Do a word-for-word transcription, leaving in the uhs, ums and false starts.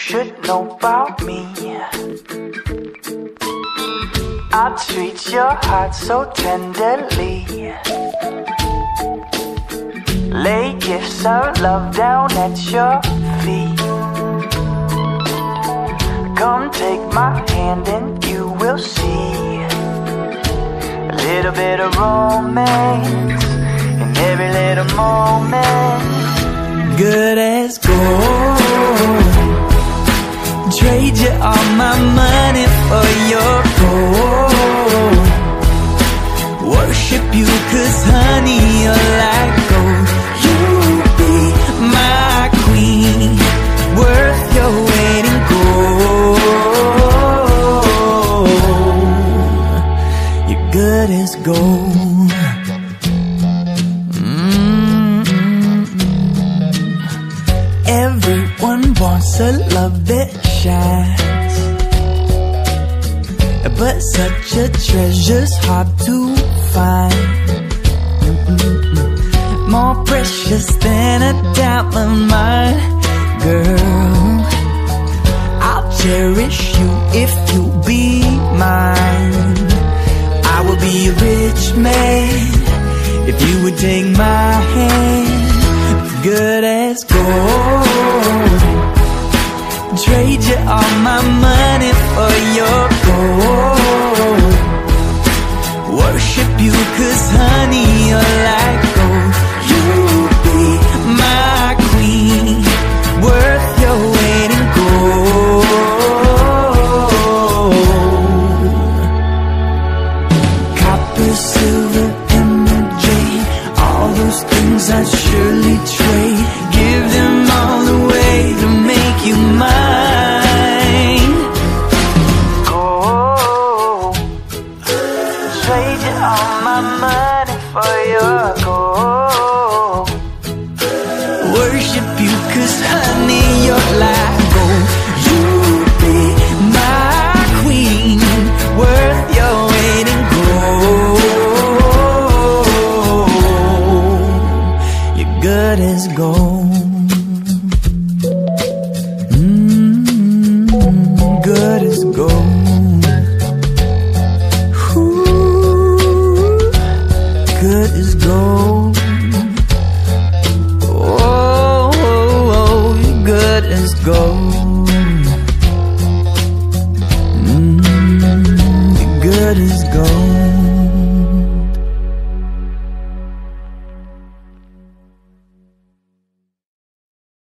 should know about me. I treat your heart so tenderly. Lay gifts of love down at your feet. Come take my hand and you will see a little bit of romance in every little moment. Good as gold. Trade you all my money for your gold. Worship you cause honey you're like gold. You be my queen, worth your weight in gold. You're good as gold. Everyone wants a love that shines, but such a treasure's hard to find. Mm-mm-mm. More precious than a diamond, my girl. I'll cherish you if you be mine. I will be a rich man if you would take my hand. Good as gold. Trade you all my money for your gold. Worship you cause honey you're like gold. You be my queen, worth your weight in gold. Copper, silver, emerald, jade, all those things I'd surely trade. Give them all away to make you mine. Gold. Trade you all my money for your gold. Worship you cause honey you're like gold.